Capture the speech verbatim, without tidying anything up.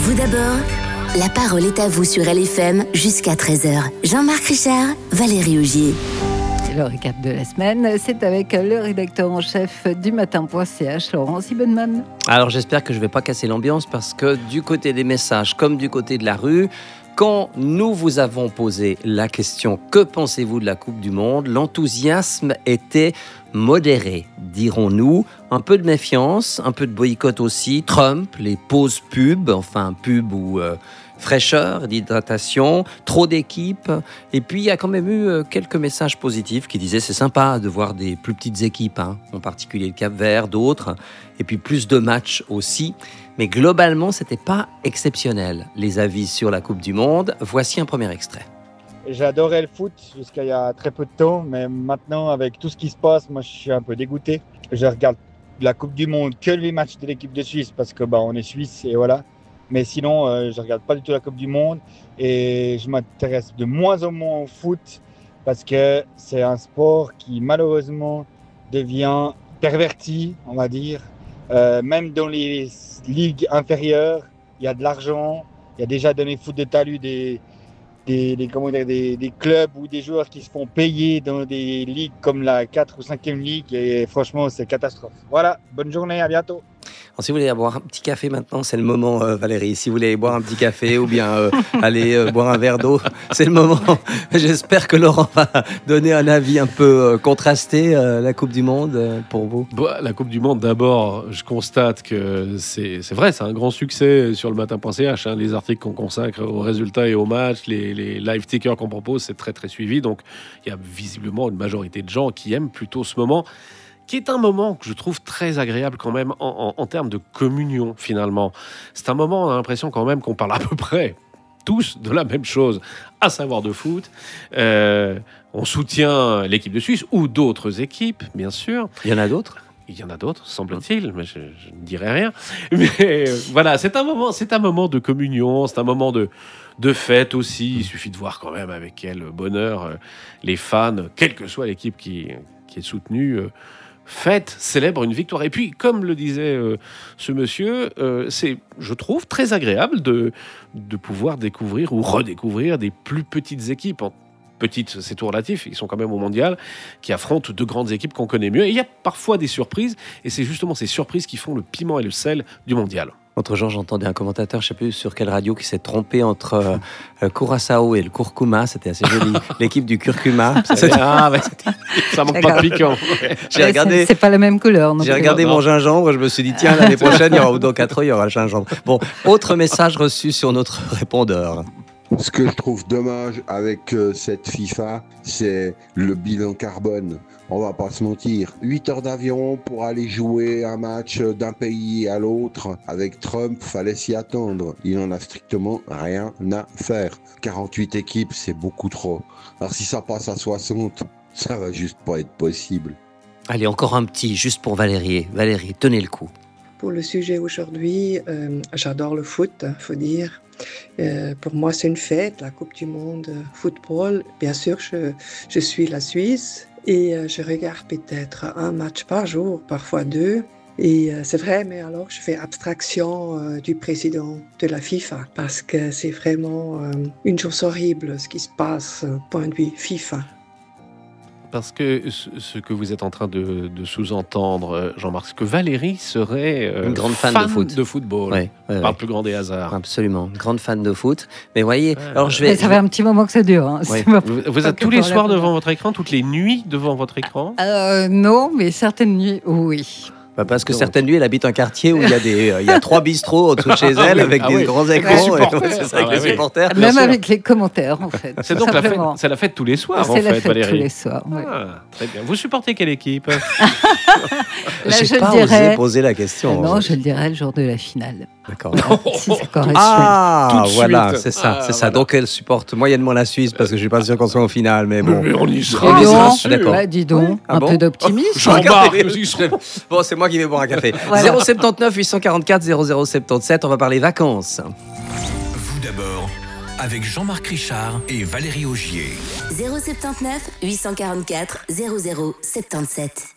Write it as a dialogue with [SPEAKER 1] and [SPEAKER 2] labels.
[SPEAKER 1] Vous d'abord, la parole est à vous sur L F M jusqu'à treize heures. Jean-Marc Richard, Valérie Augier.
[SPEAKER 2] Le récap de la semaine, c'est avec le rédacteur en chef du matin point c h, Laurent Siebenmann.
[SPEAKER 3] Alors j'espère que je ne vais pas casser l'ambiance parce que du côté des messages comme du côté de la rue, quand nous vous avons posé la question « Que pensez-vous de la Coupe du Monde ?», l'enthousiasme était modéré, dirons-nous. Un peu de méfiance, un peu de boycott aussi. Trump, les pauses pub, enfin pub ou euh, fraîcheur, d'hydratation, trop d'équipes. Et puis il y a quand même eu euh, quelques messages positifs qui disaient « C'est sympa de voir des plus petites équipes, hein, en particulier le Cap-Vert, d'autres. Et puis plus de matchs aussi. » Mais globalement, ce n'était pas exceptionnel, les avis sur la Coupe du Monde. Voici un premier extrait.
[SPEAKER 4] J'adorais le foot jusqu'à il y a très peu de temps, mais maintenant, avec tout ce qui se passe, moi, je suis un peu dégoûté. Je regarde la Coupe du Monde que les matchs de l'équipe de Suisse parce que bah, on est Suisse et voilà. Mais sinon, euh, je regarde pas du tout la Coupe du Monde et je m'intéresse de moins en moins au foot parce que c'est un sport qui malheureusement devient perverti, on va dire. Euh, même dans les ligues inférieures, il y a de l'argent. Il y a déjà dans les foot de talus des, des, des, comment dire, des, des clubs ou des joueurs qui se font payer dans des ligues comme la quatre ou cinquième ligue. Et franchement, c'est catastrophe. Voilà, bonne journée, à bientôt.
[SPEAKER 3] Alors, si vous voulez boire un petit café maintenant, c'est le moment, euh, Valérie. Si vous voulez boire un petit café ou bien euh, aller euh, boire un verre d'eau, c'est le moment. J'espère que Laurent va donner un avis un peu euh, contrasté euh, la Coupe du Monde euh, pour vous.
[SPEAKER 5] Bah, la Coupe du Monde, d'abord, je constate que c'est, c'est vrai, c'est un grand succès sur le matin point c h. Hein, les articles qu'on consacre aux résultats et aux matchs, les, les live tickers qu'on propose, c'est très très suivi. Donc, il y a visiblement une majorité de gens qui aiment plutôt ce moment, qui est un moment que je trouve très agréable quand même en, en, en termes de communion finalement. C'est un moment, on a l'impression quand même qu'on parle à peu près tous de la même chose, à savoir de foot. Euh, on soutient l'équipe de Suisse ou d'autres équipes, bien sûr.
[SPEAKER 3] Il y en a d'autres ?
[SPEAKER 5] Il y en a d'autres, semble-t-il, mais je, je ne dirai rien. Mais euh, voilà, c'est un moment, c'est un moment de communion, c'est un moment de, de fête aussi. Il suffit de voir quand même avec quel bonheur euh, les fans, quelle que soit l'équipe qui, qui est soutenue, euh, fête, célèbre une victoire. Et puis, comme le disait euh, ce monsieur, euh, c'est, je trouve, très agréable de, de pouvoir découvrir ou redécouvrir des plus petites équipes. En petites, c'est tout relatif, ils sont quand même au mondial, qui affrontent de grandes équipes qu'on connaît mieux. Et il y a parfois des surprises, et c'est justement ces surprises qui font le piment et le sel du mondial.
[SPEAKER 3] L'autre jour, j'entendais un commentateur, je ne sais plus sur quelle radio, qui s'est trompé entre euh, euh, Curaçao et le curcuma. C'était assez joli. L'équipe du curcuma.
[SPEAKER 5] Ah, ouais, ça manque pas de piquant.
[SPEAKER 3] J'ai ouais, regardé.
[SPEAKER 2] C'est, c'est pas la même couleur.
[SPEAKER 3] J'ai regardé non, mon gingembre. Je me suis dit, tiens, l'année prochaine, il y aura, ou dans quatre ans, il y aura le gingembre. Bon, autre message reçu sur notre répondeur.
[SPEAKER 6] Ce que je trouve dommage avec euh, cette FIFA, c'est le bilan carbone. On va pas se mentir. huit heures d'avion pour aller jouer un match d'un pays à l'autre. Avec Trump, fallait s'y attendre. Il n'en a strictement rien à faire. quarante-huit équipes, c'est beaucoup trop. Alors si ça passe à soixante, ça va juste pas être possible.
[SPEAKER 3] Allez, encore un petit, juste pour Valérie. Valérie, tenez le coup.
[SPEAKER 7] Pour le sujet aujourd'hui, euh, j'adore le foot, faut dire. Euh, pour moi, c'est une fête, la Coupe du Monde euh, football. Bien sûr, je, je suis la Suisse et euh, je regarde peut-être un match par jour, parfois deux. Et euh, c'est vrai, mais alors je fais abstraction euh, du président de la FIFA parce que c'est vraiment euh, une chose horrible ce qui se passe euh, point de vue FIFA.
[SPEAKER 5] Parce que ce que vous êtes en train de, de sous-entendre, Jean-Marc, que Valérie serait euh,
[SPEAKER 3] une grande fan,
[SPEAKER 5] fan
[SPEAKER 3] de, foot.
[SPEAKER 5] de football,
[SPEAKER 3] ouais, ouais,
[SPEAKER 5] par
[SPEAKER 3] ouais.
[SPEAKER 5] le plus grand des hasards.
[SPEAKER 3] Absolument, une grande fan de foot. Mais voyez,
[SPEAKER 5] ouais,
[SPEAKER 3] alors je vais.
[SPEAKER 2] Mais ça fait un petit moment que ça dure. Hein.
[SPEAKER 3] Ouais.
[SPEAKER 5] Vous, vous êtes tous les soirs devant votre écran, toutes les nuits devant votre écran ?
[SPEAKER 2] euh, Non, mais certaines nuits, oui.
[SPEAKER 3] Bah parce que certaines nuits, elle habite un quartier où il y a des, euh, il y a trois bistrots autour de chez elle avec
[SPEAKER 5] ah
[SPEAKER 3] des
[SPEAKER 5] oui.
[SPEAKER 3] grands écrans.
[SPEAKER 5] Ouais,
[SPEAKER 3] et, ouais, c'est ça, avec ah les
[SPEAKER 5] oui.
[SPEAKER 3] supporters.
[SPEAKER 2] Même avec les commentaires, en fait.
[SPEAKER 5] C'est donc la fête, c'est la fête tous les soirs,
[SPEAKER 2] c'est
[SPEAKER 5] en
[SPEAKER 2] fait,
[SPEAKER 5] Valérie.
[SPEAKER 2] C'est la fête tous les soirs, oui.
[SPEAKER 5] Ah, très bien. Vous supportez quelle équipe ?
[SPEAKER 2] Là,
[SPEAKER 3] J'ai
[SPEAKER 2] je
[SPEAKER 3] pas
[SPEAKER 2] le dirais...
[SPEAKER 3] osé poser la question.
[SPEAKER 2] Non, je le dirais le jour de la finale.
[SPEAKER 3] D'accord.
[SPEAKER 2] Si ça correspond.
[SPEAKER 3] Ah,
[SPEAKER 5] Tout de
[SPEAKER 3] voilà,
[SPEAKER 5] suite.
[SPEAKER 3] c'est ça,
[SPEAKER 5] Ah,
[SPEAKER 3] c'est ça.
[SPEAKER 5] voilà.
[SPEAKER 3] Donc elle supporte moyennement la Suisse parce que je suis pas sûr qu'on soit en finale, mais bon.
[SPEAKER 5] Mais on y
[SPEAKER 2] Dis
[SPEAKER 5] sera,
[SPEAKER 2] donc,
[SPEAKER 5] bien sûr.
[SPEAKER 3] D'accord.
[SPEAKER 2] ouais, dis donc,
[SPEAKER 3] Ah
[SPEAKER 2] un
[SPEAKER 3] bon
[SPEAKER 2] peu d'optimisme.
[SPEAKER 5] Jean-Marc,
[SPEAKER 3] Regardez,
[SPEAKER 5] ils seront-
[SPEAKER 3] Bon, c'est moi qui vais boire un café.
[SPEAKER 2] Voilà.
[SPEAKER 3] zéro sept neuf huit cent quarante-quatre zéro zéro soixante-dix-sept, on va parler vacances.
[SPEAKER 8] Vous d'abord, avec Jean-Marc Richard et Valérie Augier.
[SPEAKER 1] zéro sept neuf huit cent quarante-quatre zéro zéro soixante-dix-sept.